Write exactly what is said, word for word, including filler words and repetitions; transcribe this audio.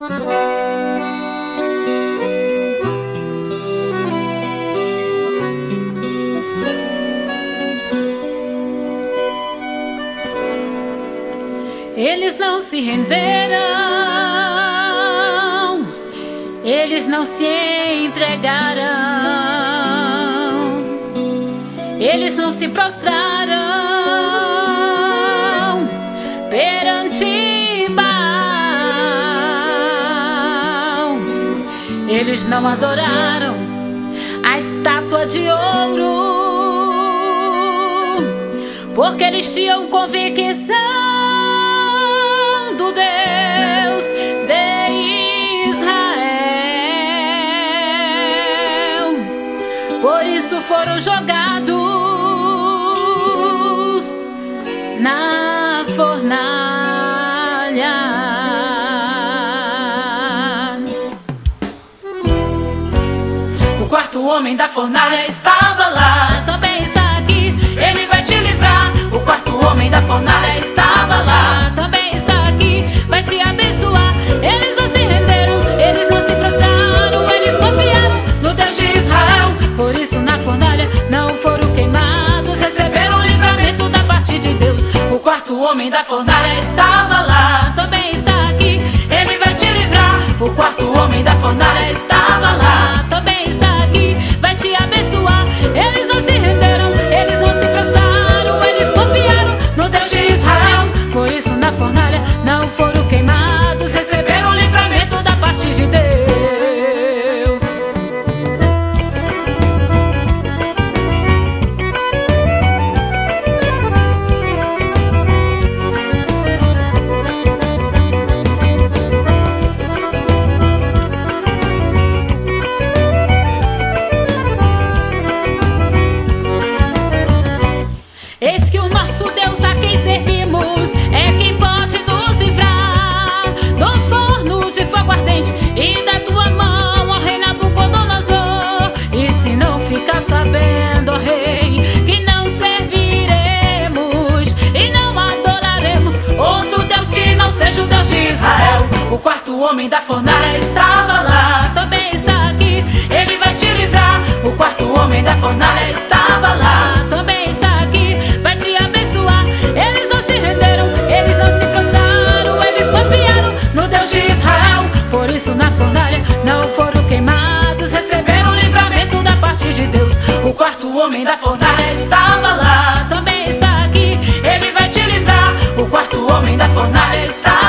Eles não se renderam, eles não se entregaram, eles não se prostraram perante Baal. Eles não adoraram a estátua de ouro, porque eles tinham convicção do Deus de Israel. Por isso foram jogados na fornalha. O quarto homem da fornalha estava lá, também está aqui, ele vai te livrar. O quarto homem da fornalha estava lá, também está aqui, vai te abençoar. Eles não se renderam, eles não se prostraram, eles confiaram no Deus de Israel. Por isso na fornalha não foram queimados, receberam o livramento da parte de Deus. O quarto homem da fornalha estava lá, também está aqui, ele vai te livrar. O quarto homem da fornalha estava lá, também está aqui, vai te abençoar. Eles não se renderam, eles não se prostraram, eles confiaram no Deus de Israel. Por isso na fornalha não foram queimados, receberam o livramento da parte de Deus. Eis que o nosso Deus a quem servimos é quem pode nos livrar do forno de fogo ardente e da tua mão, ó rei Nabucodonosor. E se não ficar sabendo, ó rei, que não serviremos e não adoraremos outro Deus que não seja o Deus de Israel. O quarto homem da fornalha estava lá, também está aqui, ele vai te livrar. O quarto homem da fornalha estava lá, também está aqui, vai te abençoar. Eles não se renderam, eles não se prostraram, eles confiaram no Deus de Israel. Por isso na fornalha não foram queimados, receberam o livramento da parte de Deus. O quarto homem da fornalha estava lá, também está aqui, ele vai te livrar. O quarto homem da fornalha está